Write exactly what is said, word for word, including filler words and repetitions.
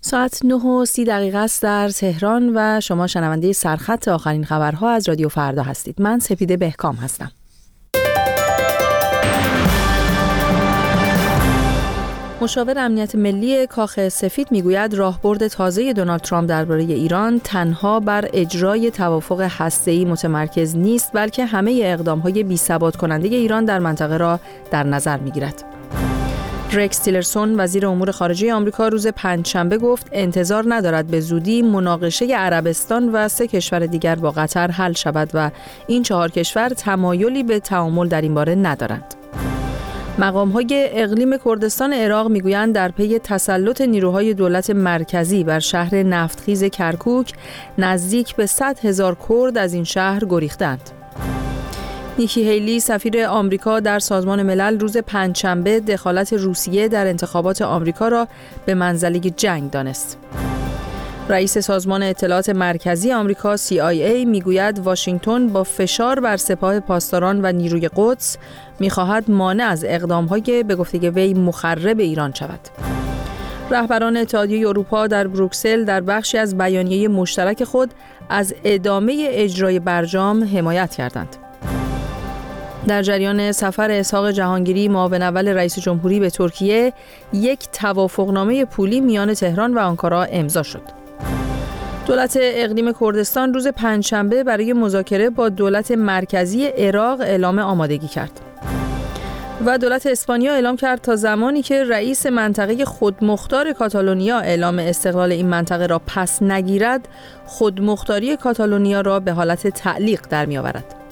ساعت نه و سی دقیقه است در تهران و شما شنونده سرخط آخرین خبرها از رادیو فردا هستید. من سپیده بهکام هستم. مشاور امنیت ملی کاخ سفید میگوید راهبرد تازه دونالد ترامپ درباره ایران تنها بر اجرای توافق هسته‌ای متمرکز نیست، بلکه همه اقدام‌های بی‌ثبات کننده ایران در منطقه را در نظر می‌گیرد. رکس تیلرسون وزیر امور خارجه آمریکا روز پنجشنبه گفت انتظار ندارد به زودی مناقشه عربستان و سه کشور دیگر با قطر حل شود و این چهار کشور تمایلی به تعامل در این باره ندارند. مقام‌های اقلیم کردستان عراق میگویند در پی تسلط نیروهای دولت مرکزی بر شهر نفتخیز کرکوک نزدیک به صد هزار کرد از این شهر گریختند. نیکی هیلی سفیر آمریکا در سازمان ملل روز پنجشنبه دخالت روسیه در انتخابات آمریکا را به منزله جنگ دانست. رئیس سازمان اطلاعات مرکزی آمریکا سی آی ای میگوید واشنگتن با فشار بر سپاه پاسداران و نیروی قدس میخواهد مانع از اقدام‌های به گفته وی مخرب ایران شود. رهبران اتحادیه اروپا در بروکسل در بخشی از بیانیه مشترک خود از ادامه اجرای برجام حمایت کردند. در جریان سفر اسحاق جهانگیری معاون اول رئیس جمهوری به ترکیه، یک توافقنامه پولی میان تهران و آنکارا امضا شد. دولت اقلیم کردستان روز پنجشنبه برای مذاکره با دولت مرکزی عراق اعلام آمادگی کرد. و دولت اسپانیا اعلام کرد تا زمانی که رئیس منطقه خودمختار کاتالونیا اعلام استقلال این منطقه را پس نگیرد، خودمختاری کاتالونیا را به حالت تعلیق در می‌آورد.